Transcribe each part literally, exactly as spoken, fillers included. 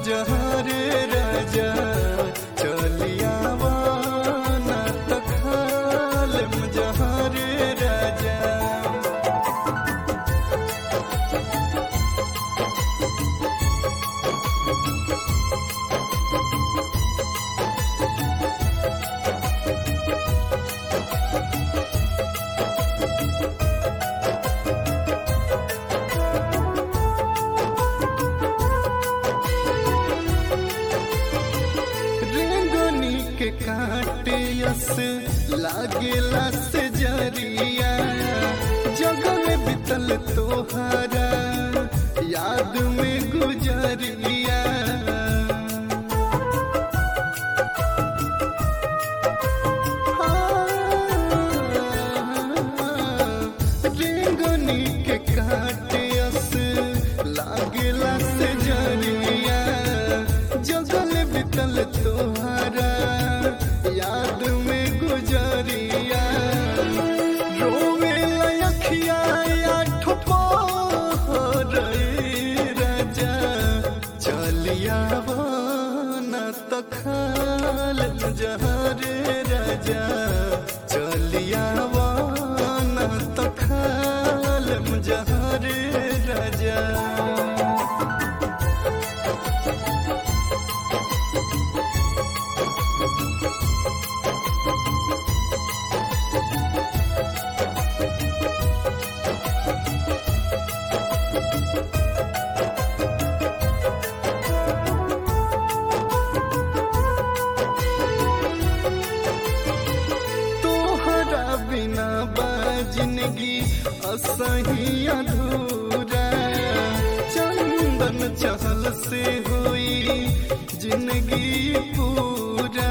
मुजहर राजा चलिया ना तो खाल मुजहर राजा। के काटे यस लागेला से जरिया जगह में बितल तोहारा याद में गुजरिया। रेंगनी के काटे यस लागेला से जरिया जगह में बितल तोहारा याद में गुजरिया। रोवे लखिया राजा चलिया ना तो खाल मुजहर राजा चलिया ना तो खाल मुजहर राजा। बिना जिंदगी असही अधूरा चंदन चहल से हुई जिंदगी पूरा।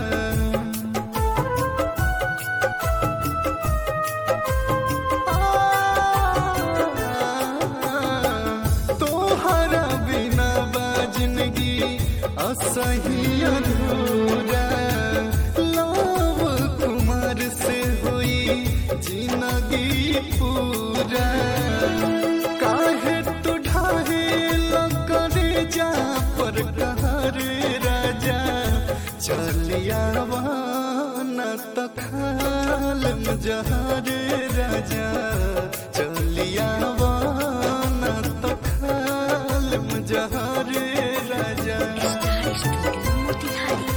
तोहरा बिना बा जिंदगी असही अधूरा लव कुमार से जिंदगी पूरा। काहे तू ढाहे लकड़े जा पर कहर राजा चलिया ना तो खाल मुजहर राजा चलिया ना तो खाल मुजहर राजा।